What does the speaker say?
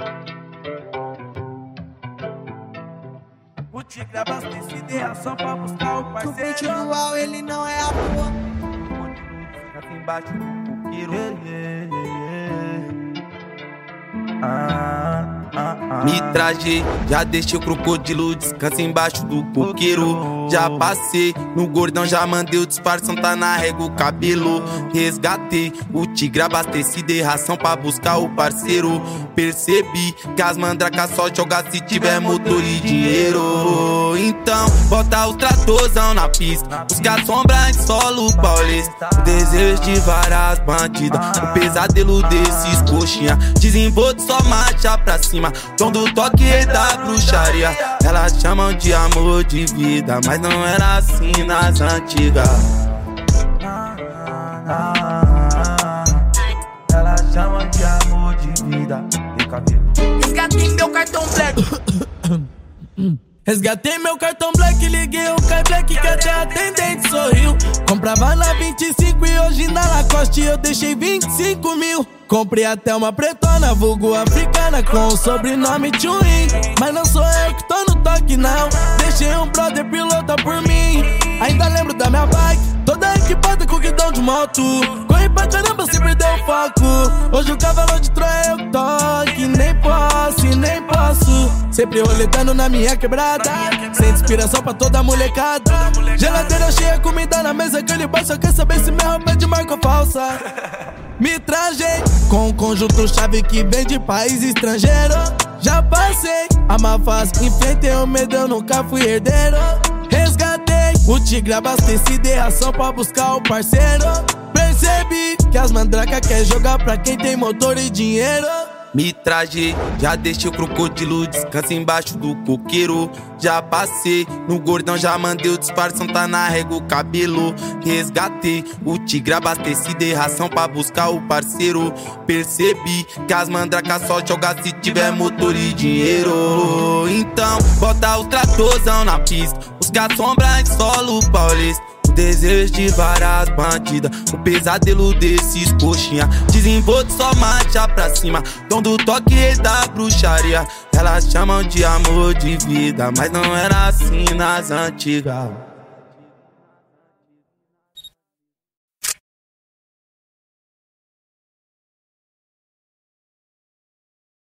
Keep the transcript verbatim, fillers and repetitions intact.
O tigre abastecido e ação pra buscar o parceiro. O beat dual, ele não é a boa. Fica embaixo do coqueiro. Ah, ah, ah. Me trajei, já deixei o crocodilo, descansa embaixo do coqueiro. Já passei no gordão, já mandei o disfarção, tá na régua o cabelo. Resgatei o tigre abastecido e ração pra buscar o parceiro. Percebi que as mandracas só jogam se tiver motor e dinheiro. Então bota o tratorzão na pista, busca sombra em solo paulista. O desejo de várias bandidas, o pesadelo desses coxinha. Desenvolto só marcha pra cima, tom do toque e da bruxaria. Elas chamam de amor de vida, mas não era assim nas antigas. Elas chamam de amor de vida. Resgatei meu cartão black. Resgatei meu cartão black, liguei o Kai Black que até a atendente sorriu. Comprava na vinte e cinco e hoje na Lacoste eu deixei vinte e cinco mil. Comprei até uma pretona, vulgo africana, com o sobrenome Tchuin. Mas não sou eu que tô no toque não, deixei um brother pilota por mim. Ainda lembro da minha bike, toda equipada com guidão de moto. Corri pra caramba, se perdeu o foco. Hoje o cavalo de Troia eu toque, nem posso, nem posso. Sempre roletando na minha quebrada, sem inspiração pra toda molecada. Geladeira cheia, comida na mesa, aquele boy só quer saber se minha roupa é de marca falsa. Me trajei com um conjunto chave que vem de país estrangeiro. Já passei a má fase, enfrentei o medo, eu nunca fui herdeiro. Resgatei o tigre abastecido e ração pra buscar o parceiro. Percebi que as mandracas quer jogar pra quem tem motor e dinheiro. Me trajei, já deixei o crocodilo, descansa embaixo do coqueiro. Já passei no gordão, já mandei o disfarção, tá na régua o cabelo. Resgatei o tigre abastecido e ração pra buscar o parceiro. Percebi que as mandracas só jogam se tiver motor e dinheiro. Então bota o tratorzão na pista, busca sombra em solo paulista. O desejo de várias bandidas, o pesadelo desses coxinha. Desenvolto só marcha pra cima, tom do toque e da bruxaria. Elas chamam de amor de vida, mas não era assim nas antigas.